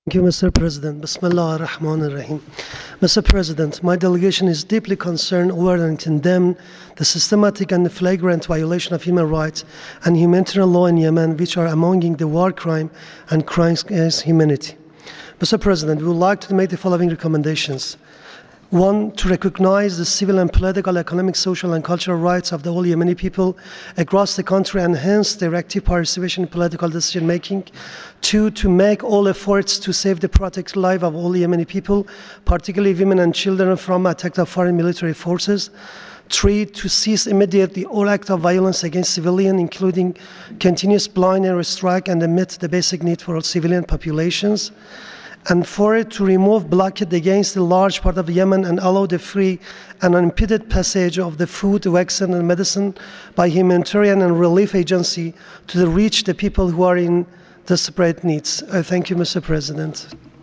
Thank you, Mr. President. Bismillah ar-Rahman ar-Rahim. Mr. President, my delegation is deeply concerned over and condemn the systematic and flagrant violation of human rights and humanitarian law in Yemen, which are among the war crime and crimes against humanity. Mr. President, we would like to make the following recommendations. One, to recognize the civil and political, economic, social, and cultural rights of the whole Yemeni people across the country and hence their active participation in political decision-making. Two, to make all efforts to save the protect life of all Yemeni people, particularly women and children, from attack of foreign military forces. Three, to cease immediately all acts of violence against civilians, including continuous blind airstrike, and admit the basic need for all civilian populations. And four, to remove blockade against a large part of Yemen and allow the free and unimpeded passage of the food, vaccine, and medicine by humanitarian and relief agency to reach the people who are in desperate needs. I thank you, Mr. President.